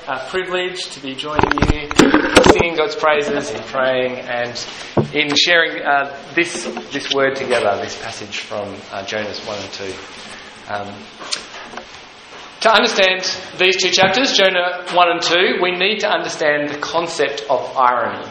a privilege to be joining you, singing God's praises, in praying, and in sharing this word together, this passage from Jonah 1 and 2. To understand these two chapters, Jonah 1 and 2, we need to understand the concept of irony.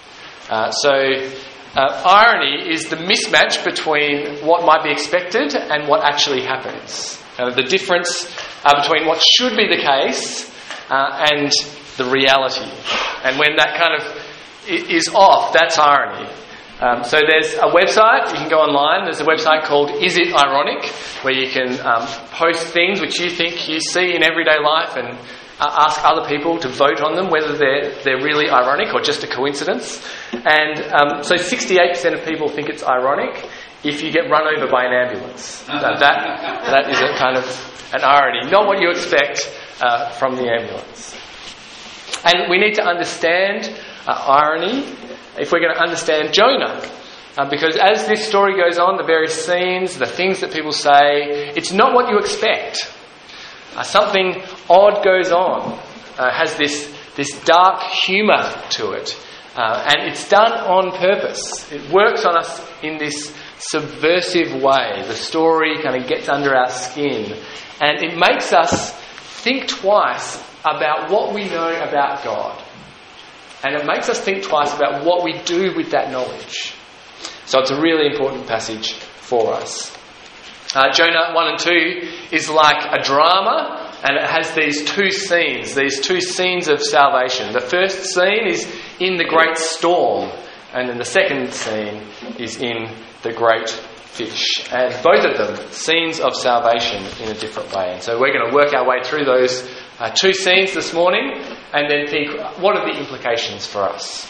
Irony is the mismatch between what might be expected and what actually happens. The difference between what should be the case and the reality. And when that kind of is off, that's irony. So there's a website, you can go online, there's a website called Is It Ironic, where you can post things which you think you see in everyday life and ask other people to vote on them, whether they're really ironic or just a coincidence. And so 68% of people think it's ironic if you get run over by an ambulance. That is a kind of an irony, not what you expect from the ambulance. And we need to understand irony if we're going to understand Jonah. Because as this story goes on, the various scenes, the things that people say, it's not what you expect. Something odd goes on, has this dark humour to it. And it's done on purpose. It works on us in this subversive way. The story kind of gets under our skin. And it makes us think twice about what we know about God. And it makes us think twice about what we do with that knowledge. So it's a really important passage for us. Jonah 1 and 2 is like a drama, and it has these two scenes of salvation. The first scene is in the great storm, and then the second scene is in the great fish. And both of them, scenes of salvation in a different way. And so we're going to work our way through those two scenes this morning, and then think, what are the implications for us?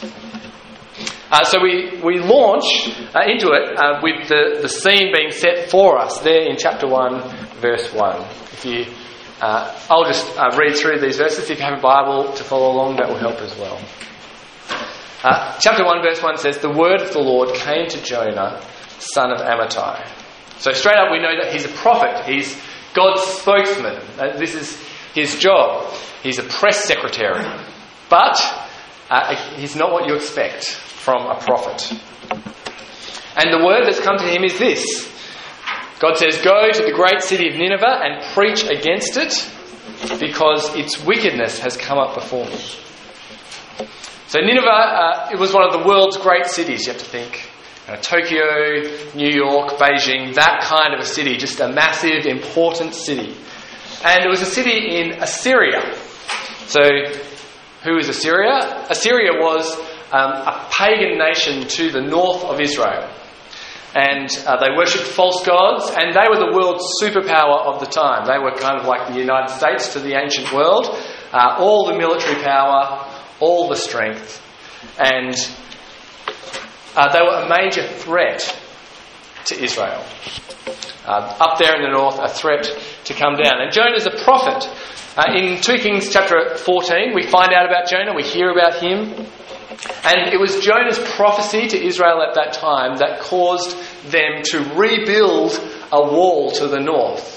So we launch into it with the scene being set for us there in chapter 1, verse 1. I'll just read through these verses. If you have a Bible to follow along, that will help as well. Chapter 1, verse 1 says, "The word of the Lord came to Jonah, son of Amittai." So straight up we know that he's a prophet. He's God's spokesman. This is his job. He's a press secretary. But he's not what you expect from a prophet. And the word that's come to him is this. God says, "Go to the great city of Nineveh and preach against it, because its wickedness has come up before me." So Nineveh, it was one of the world's great cities, you have to think. Tokyo, New York, Beijing, that kind of a city, just a massive, important city. And it was a city in Assyria. So who is Assyria? Assyria was a pagan nation to the north of Israel. And they worshipped false gods, and they were the world's superpower of the time. They were kind of like the United States to the ancient world. All the military power, all the strength. And they were a major threat to Israel. Up there in the north, a threat to come down. And Jonah's a prophet. In 2 Kings chapter 14, we find out about Jonah, we hear about him. And it was Jonah's prophecy to Israel at that time that caused them to rebuild a wall to the north.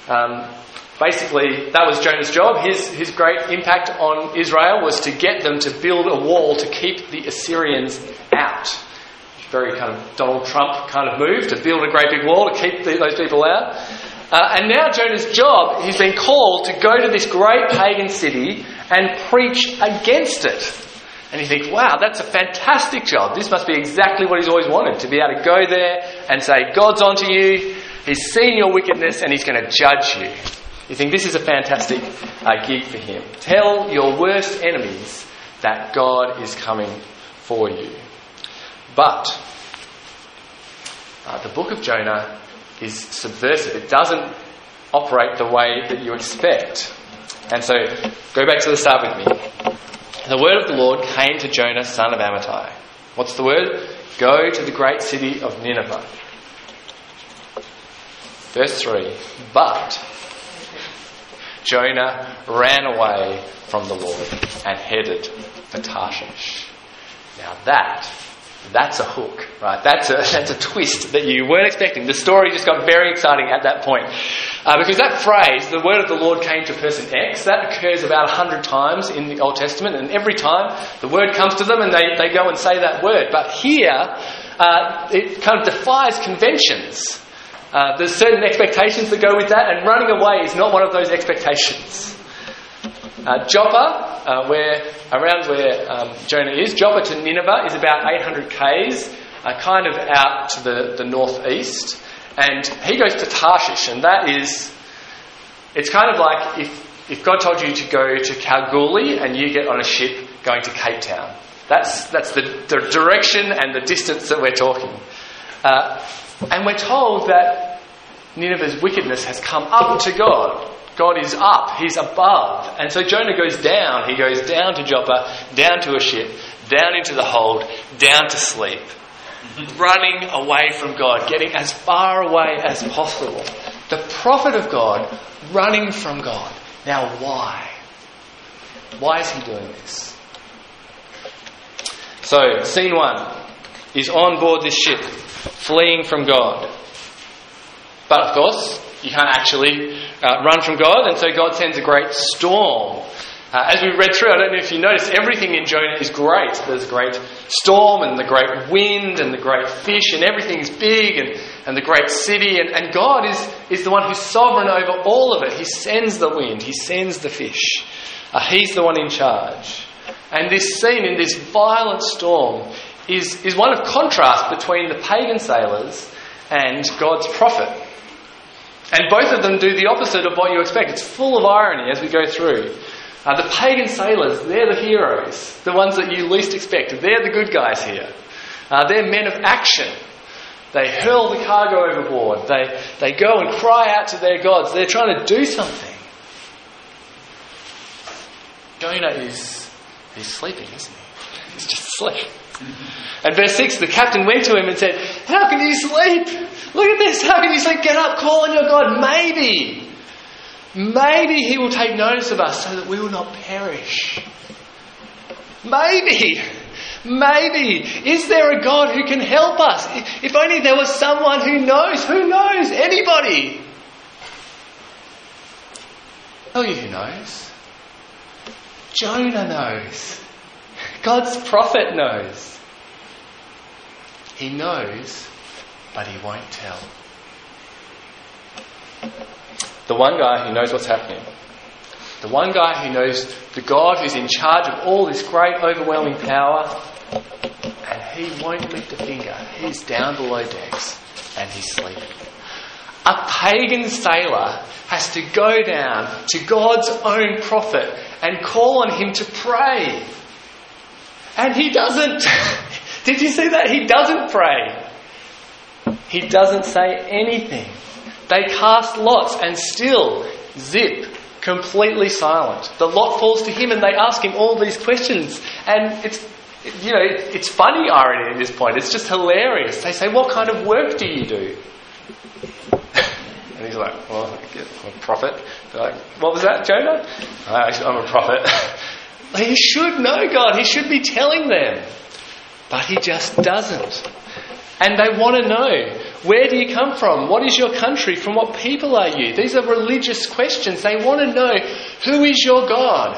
Basically, that was Jonah's job. His great impact on Israel was to get them to build a wall to keep the Assyrians out. Very kind of Donald Trump kind of move, to build a great big wall to keep those people out. And now Jonah's job, he's been called to go to this great pagan city and preach against it. And you think, wow, that's a fantastic job. This must be exactly what he's always wanted, to be able to go there and say, God's onto you, he's seen your wickedness and he's going to judge you. You think this is a fantastic gig for him. Tell your worst enemies that God is coming for you. But the book of Jonah is subversive. It doesn't operate the way that you expect. And so, go back to the start with me. The word of the Lord came to Jonah, son of Amittai. What's the word? Go to the great city of Nineveh. Verse 3. But Jonah ran away from the Lord and headed for Tarshish. Now that That's a hook, right? That's a twist that you weren't expecting. The story just got very exciting at that point. Because that phrase, the word of the Lord came to person X, that occurs about 100 times in the Old Testament, and every time the word comes to them and they go and say that word. But here, it kind of defies conventions. There's certain expectations that go with that, and running away is not one of those expectations. Joppa, where Jonah is, Joppa to Nineveh is about 800 k's, kind of out to the northeast, and he goes to Tarshish, and it's kind of like if God told you to go to Kalgoorlie and you get on a ship going to Cape Town. That's the direction and the distance that we're talking. And we're told that Nineveh's wickedness has come up to God. God is up, He's above. And so Jonah goes down. He goes down to Joppa, down to a ship, down into the hold, down to sleep. Running away from God, getting as far away as possible. The prophet of God running from God. Now why? Why is he doing this? So, scene 1 is on board this ship, fleeing from God. But of course, you can't actually run from God, and so God sends a great storm. As we read through, I don't know if you noticed, everything in Jonah is great. There's a great storm and the great wind and the great fish, and everything's big, and the great city, and God is the one who's sovereign over all of it. He sends the wind, He sends the fish. He's the one in charge. And this scene in this violent storm is one of contrast between the pagan sailors and God's prophet. And both of them do the opposite of what you expect. It's full of irony as we go through. The pagan sailors, they're the heroes, the ones that you least expect. They're the good guys here. They're men of action. They hurl the cargo overboard. They go and cry out to their gods. They're trying to do something. Jonah he's sleeping, isn't he? He's just asleep. And verse 6, the captain went to him and said, "How can you sleep? Look at this. How can you sleep? Get up, call on your God. Maybe He will take notice of us so that we will not perish. Maybe. Is there a God who can help us? If only there was someone who knows. Who knows? Anybody. Tell you who knows. Jonah knows. God's prophet knows. He knows, but he won't tell. The one guy who knows what's happening. The one guy who knows the God who's in charge of all this great overwhelming power, and he won't lift a finger. He's down below decks and he's sleeping. A pagan sailor has to go down to God's own prophet and call on him to pray. And he doesn't. Did you see that? He doesn't pray. He doesn't say anything. They cast lots and still, zip, completely silent. The lot falls to him and they ask him all these questions. And it's funny irony at this point. It's just hilarious. They say, "What kind of work do you do?" And he's like, "Well, I'm a prophet." They're like, "What was that, Jonah?" "I'm a prophet." He should know God. He should be telling them. But he just doesn't. And they want to know, where do you come from? What is your country? From what people are you? These are religious questions. They want to know, who is your God?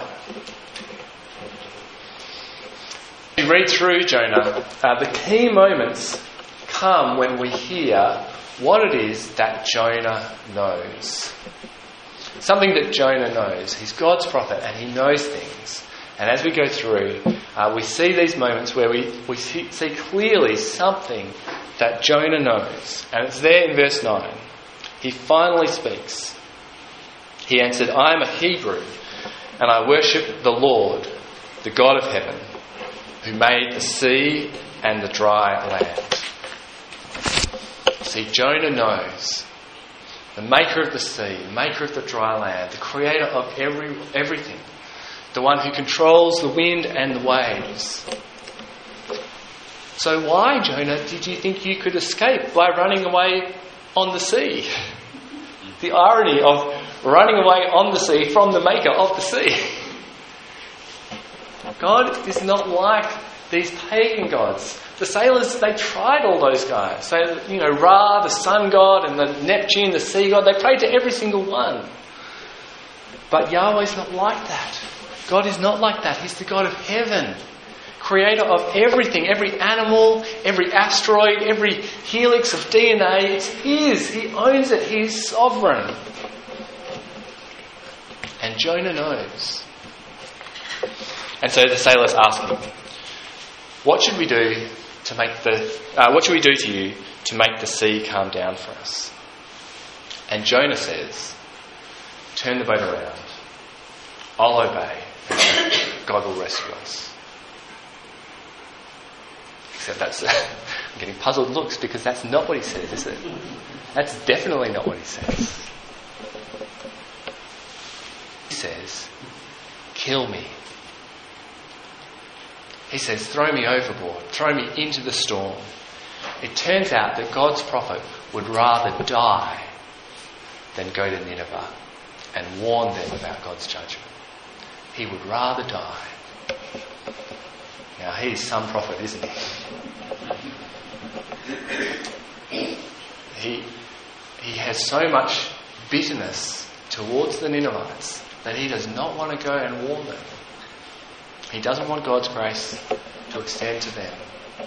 We read through Jonah. The key moments come when we hear what it is that Jonah knows. Something that Jonah knows. He's God's prophet and he knows things. And as we go through, we see these moments where we see clearly something that Jonah knows. And it's there in verse 9. He finally speaks. He answered, "I am a Hebrew, and I worship the Lord, the God of heaven, who made the sea and the dry land." See, Jonah knows. The maker of the sea, the maker of the dry land, the creator of everything. The one who controls the wind and the waves. So why, Jonah, did you think you could escape by running away on the sea? The irony of running away on the sea from the maker of the sea. God is not like these pagan gods. The sailors, they tried all those guys. So, Ra, the sun god, and the Neptune, the sea god, they prayed to every single one. But Yahweh's not like that. God is not like that. He's the God of heaven, creator of everything, every animal, every asteroid, every helix of DNA. It's his. He owns it. He's sovereign. And Jonah knows. And so the sailors ask him, what should we do to you to make the sea calm down for us? And Jonah says, turn the boat around. I'll obey. God will rescue us. Except I'm getting puzzled looks because that's not what he says, is it? That's definitely not what he says. He says, kill me. He says, throw me overboard, throw me into the storm. It turns out that God's prophet would rather die than go to Nineveh and warn them about God's judgment. He would rather die. Now, he's some prophet, isn't he? He has so much bitterness towards the Ninevites that he does not want to go and warn them. He doesn't want God's grace to extend to them.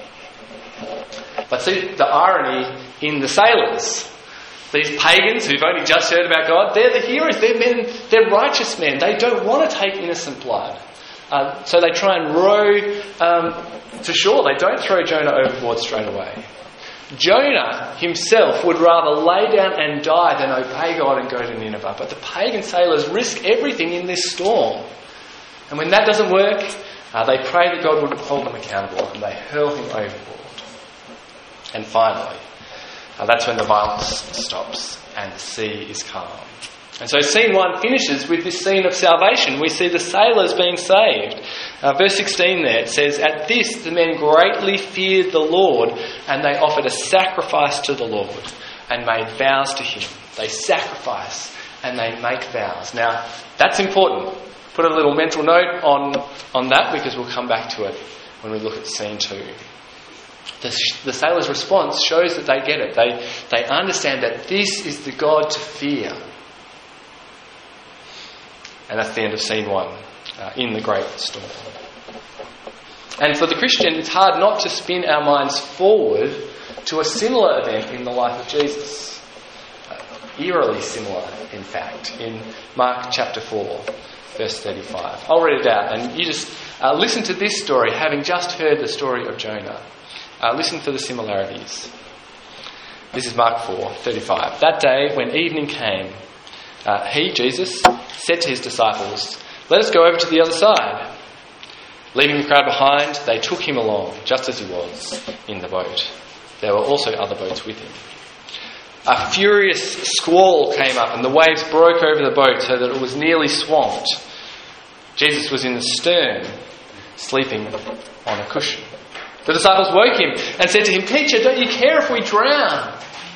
But see the irony in the sailors. These pagans who've only just heard about God, they're the heroes, they're men, they're righteous men. They don't want to take innocent blood. So they try and row to shore. They don't throw Jonah overboard straight away. Jonah himself would rather lay down and die than obey God and go to Nineveh. But the pagan sailors risk everything in this storm. And when that doesn't work, they pray that God would hold them accountable and they hurl him overboard. And finally, that's when the violence stops and the sea is calm. And so scene 1 finishes with this scene of salvation. We see the sailors being saved. Verse 16 there, it says, at this the men greatly feared the Lord, and they offered a sacrifice to the Lord and made vows to him. They sacrifice and they make vows. Now, that's important. Put a little mental note on that because we'll come back to it when we look at scene 2. The sailors' response shows that they get it. They understand that this is the God to fear. And that's the end of scene 1 in the great storm. And for the Christian, it's hard not to spin our minds forward to a similar event in the life of Jesus. Eerily similar, in fact, in Mark chapter 4, verse 35. I'll read it out, and you just listen to this story, having just heard the story of Jonah. Listen for the similarities. This is Mark 4:35. That day, when evening came, he, Jesus, said to his disciples, let us go over to the other side. Leaving the crowd behind, they took him along, just as he was, in the boat. There were also other boats with him. A furious squall came up, and the waves broke over the boat so that it was nearly swamped. Jesus was in the stern, sleeping on a cushion. The disciples woke him and said to him, Teacher, don't you care if we drown?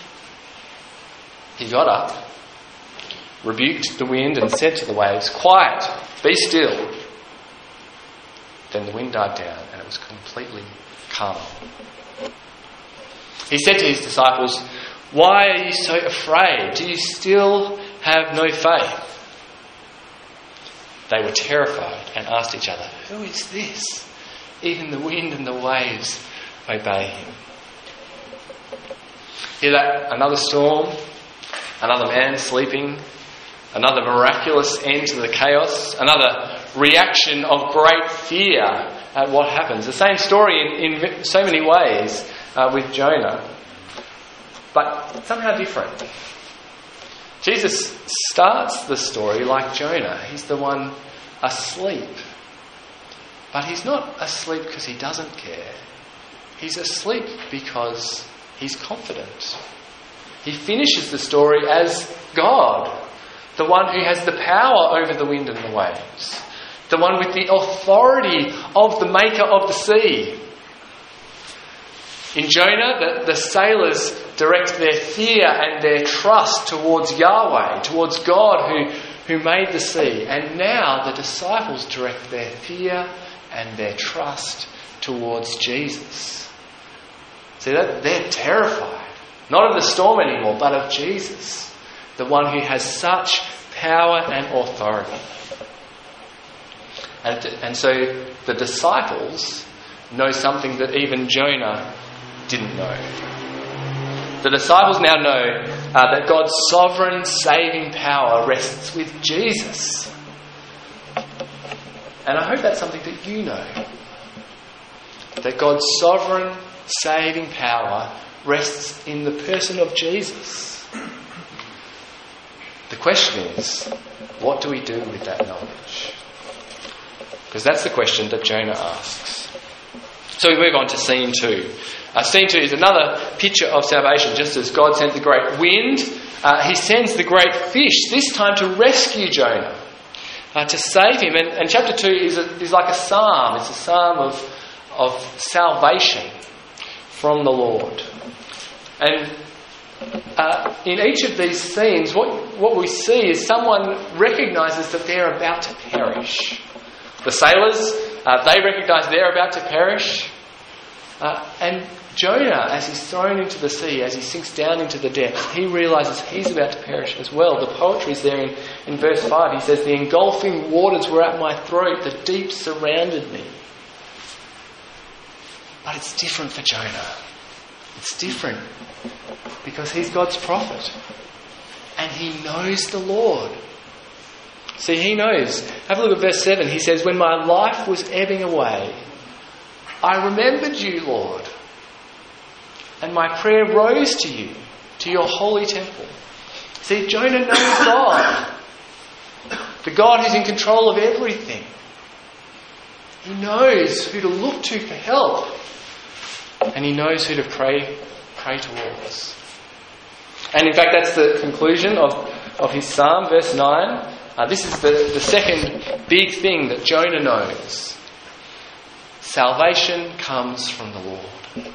He got up, rebuked the wind and said to the waves, Quiet, be still. Then the wind died down and it was completely calm. He said to his disciples, Why are you so afraid? Do you still have no faith? They were terrified and asked each other, Who is this? Even the wind and the waves obey him. Hear that? Another storm, another man sleeping, another miraculous end to the chaos, another reaction of great fear at what happens. The same story in so many ways with Jonah, but somehow different. Jesus starts the story like Jonah. He's the one asleep. But he's not asleep because he doesn't care. He's asleep because he's confident. He finishes the story as God, the one who has the power over the wind and the waves, the one with the authority of the maker of the sea. In Jonah, the sailors direct their fear and their trust towards Yahweh, towards God who made the sea. And now the disciples direct their fear and their trust towards Jesus. See, they're terrified. Not of the storm anymore, but of Jesus, the one who has such power and authority. And so the disciples know something that even Jonah didn't know. The disciples now know that God's sovereign saving power rests with Jesus. And I hope that's something that you know. That God's sovereign saving power rests in the person of Jesus. The question is, what do we do with that knowledge? Because that's the question that Jonah asks. So we move on to scene 2. Scene 2 is another picture of salvation. Just as God sent the great wind, he sends the great fish, this time to rescue Jonah, to save him. And chapter 2 is like a psalm. It's a psalm of salvation from the Lord. And in each of these scenes, what we see is someone recognises that they're about to perish. The sailors, they recognise they're about to perish. And Jonah, as he's thrown into the sea, as he sinks down into the depths, he realises he's about to perish as well. The poetry is there in verse 5. He says, "The engulfing waters were at my throat, the deep surrounded me." But it's different for Jonah. It's different because he's God's prophet. And he knows the Lord. See, he knows. Have a look at verse 7. He says, "When my life was ebbing away, I remembered you, Lord. And my prayer rose to you, to your holy temple." See, Jonah knows God. The God who's in control of everything. He knows who to look to for help. And he knows who to pray towards. And in fact, that's the conclusion of his psalm, verse 9. This is the second big thing that Jonah knows. Salvation comes from the Lord.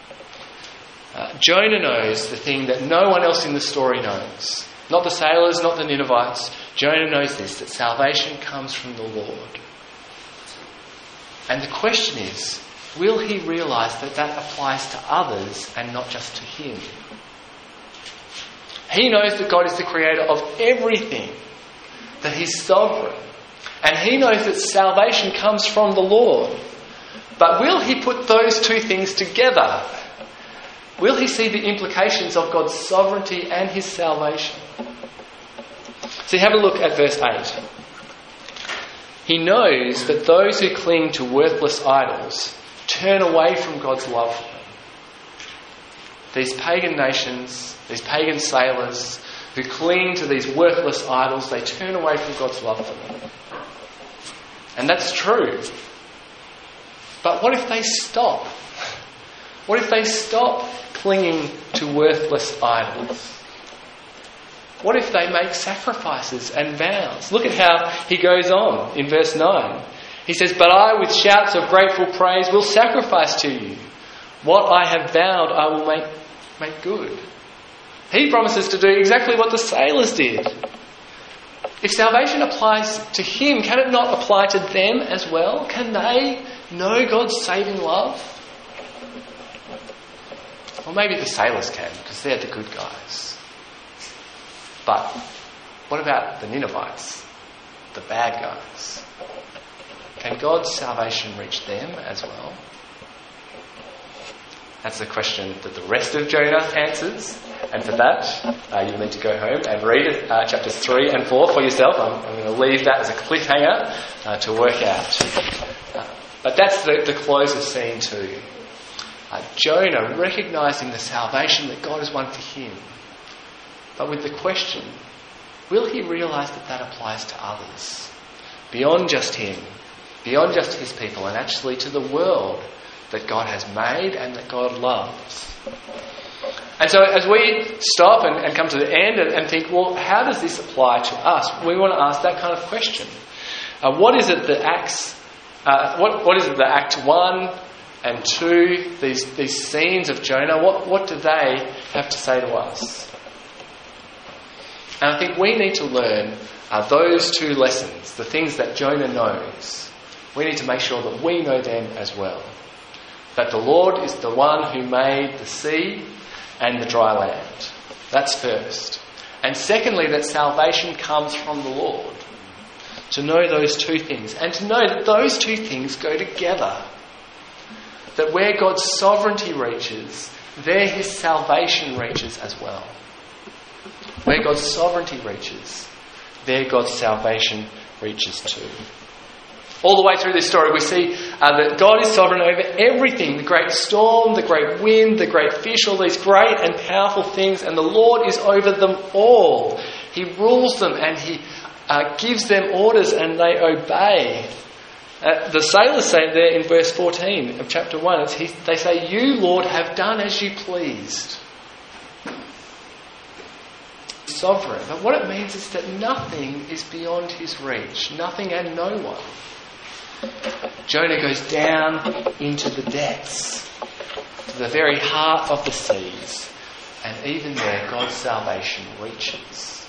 Jonah knows the thing that no one else in the story knows. Not the sailors, not the Ninevites. Jonah knows this, that salvation comes from the Lord. And the question is, will he realise that that applies to others and not just to him? He knows that God is the creator of everything, that he's sovereign. And he knows that salvation comes from the Lord. But will he put those two things together? Will he see the implications of God's sovereignty and his salvation? See, have a look at verse 8. He knows that those who cling to worthless idols turn away from God's love for them. These pagan nations, these pagan sailors who cling to these worthless idols, they turn away from God's love for them. And that's true. But what if they stop? What if they stop clinging to worthless idols? What if they make sacrifices and vows? Look at how he goes on in verse 9. He says, "But I, with shouts of grateful praise, will sacrifice to you. What I have vowed, I will make good." He promises to do exactly what the sailors did. If salvation applies to him, can it not apply to them as well? Can they know God's saving love? Well, maybe the sailors can, because they're the good guys. But what about the Ninevites, the bad guys? Can God's salvation reach them as well? That's the question that the rest of Jonah answers. And for that, you'll need to go home and read chapters 3 and 4 for yourself. I'm going to leave that as a cliffhanger to work out. But that's the close of scene 2. Jonah recognising the salvation that God has won for him. But with the question, will he realise that that applies to others? Beyond just him, beyond just his people, and actually to the world that God has made and that God loves. And so as we stop and come to the end and think, well, how does this apply to us? We want to ask that kind of question. What is it that Act 1 and 2, these scenes of Jonah, what do they have to say to us? And I think we need to learn those two lessons, the things that Jonah knows. We need to make sure that we know them as well. that the Lord is the one who made the sea and the dry land. That's first. And secondly, that salvation comes from the Lord. To know those two things. And to know that those two things go together. That where God's sovereignty reaches, there his salvation reaches as well. Where God's sovereignty reaches, there God's salvation reaches too. All the way through this story we see that God is sovereign over everything. The great storm, the great wind, the great fish, all these great and powerful things. And the Lord is over them all. He rules them and he gives them orders and they obey. The sailors say there in verse 14 of chapter 1, they say, "You, Lord, have done as you pleased." Sovereign. But what it means is that nothing is beyond his reach. Nothing and no one. Jonah goes down into the depths, to the very heart of the seas, and even there God's salvation reaches.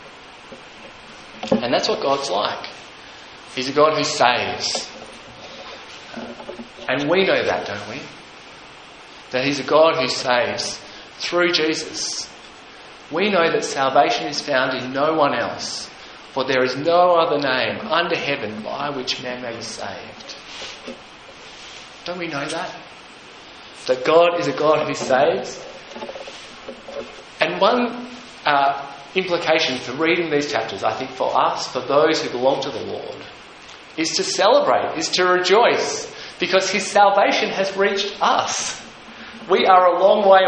And that's what God's like. He's a God who saves. And we know that, don't we? That he's a God who saves through Jesus. We know that salvation is found in no one else. For there is no other name under heaven by which man may be saved. Don't we know that? That God is a God who saves? And one implication for reading these chapters, I think for us, for those who belong to the Lord, is to celebrate, is to rejoice, because his salvation has reached us. We are a long way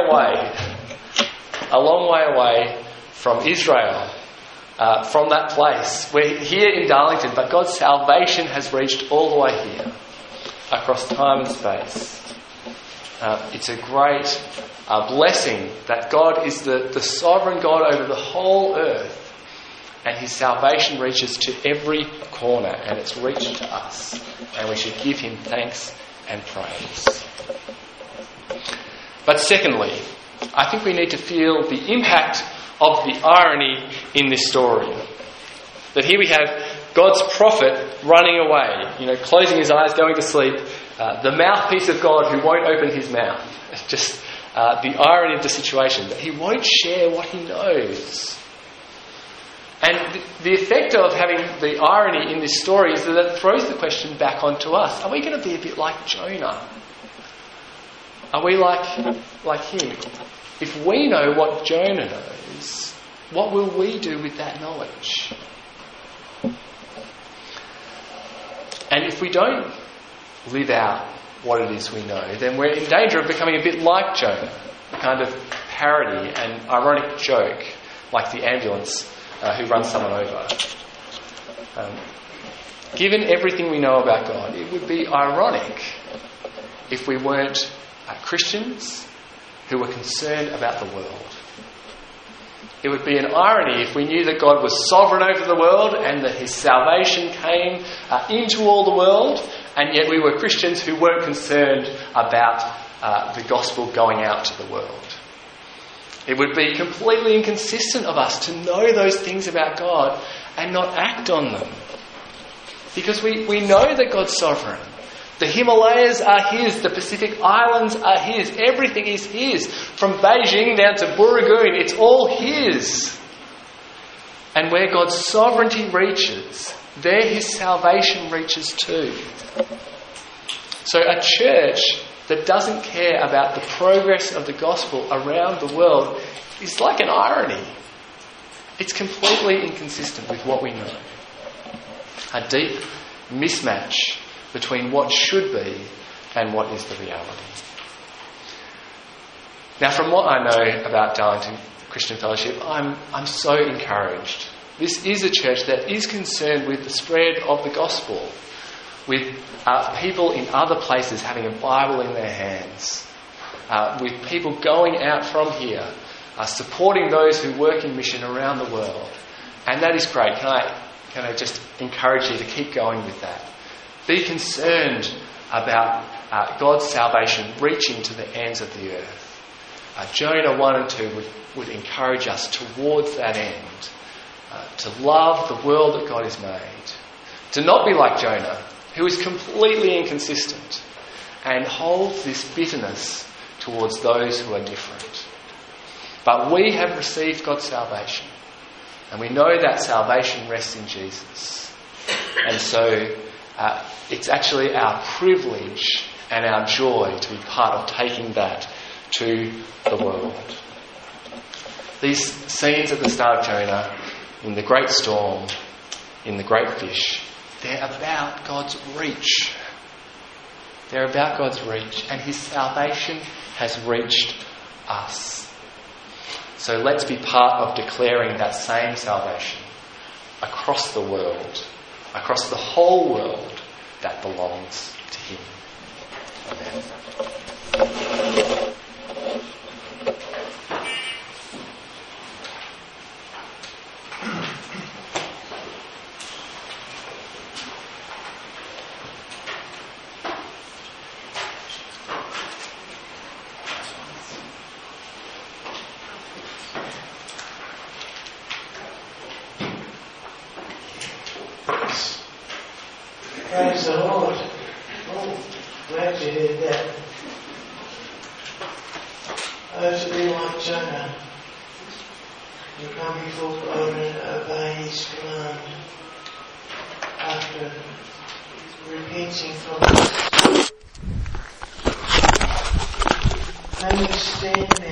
away from Israel. From that place. We're here in Darlington, but God's salvation has reached all the way here, across time and space. It's a great blessing that God is the sovereign God over the whole earth, and his salvation reaches to every corner, and it's reached to us, and we should give him thanks and praise. But secondly, I think we need to feel the impact of the irony in this story. That here we have God's prophet running away, closing his eyes, going to sleep, the mouthpiece of God who won't open his mouth. It's just the irony of the situation, that he won't share what he knows. And the effect of having the irony in this story is that it throws the question back onto us. Are we going to be a bit like Jonah? Are we like him? If we know what Jonah knows, what will we do with that knowledge? And if we don't live out what it is we know, then we're in danger of becoming a bit like Jonah, a kind of parody and ironic joke, like the ambulance who runs someone over. Given everything we know about God, it would be ironic if we weren't Christians who were concerned about the world. It would be an irony if we knew that God was sovereign over the world and that his salvation came into all the world, and yet we were Christians who weren't concerned about the gospel going out to the world. It would be completely inconsistent of us to know those things about God and not act on them. Because we know that God's sovereign. The Himalayas are his, the Pacific Islands are his, everything is his. From Beijing down to Booragoon, it's all his. And where God's sovereignty reaches, there his salvation reaches too. So a church that doesn't care about the progress of the gospel around the world is like an irony. It's completely inconsistent with what we know. A deep mismatch between what should be and what is the reality. Now, from what I know about Darlington Christian Fellowship, I'm so encouraged. This is a church that is concerned with the spread of the gospel, with people in other places having a Bible in their hands, with people going out from here, supporting those who work in mission around the world. And that is great. Can I just encourage you to keep going with that? Be concerned about God's salvation reaching to the ends of the earth. Jonah 1 and 2 would encourage us towards that end, to love the world that God has made, to not be like Jonah, who is completely inconsistent, and holds this bitterness towards those who are different. But we have received God's salvation, and we know that salvation rests in Jesus. And so it's actually our privilege and our joy to be part of taking that to the world. These scenes at the start of Jonah, in the great storm, in the great fish, they're about God's reach. They're about God's reach, and His salvation has reached us. So let's be part of declaring that same salvation across the world, across the whole world that belongs to Him. Amen. Praise the Lord. Oh, glad you heard that. To be like Jonah, you come before God and obey His command after repenting from it. May you stand there.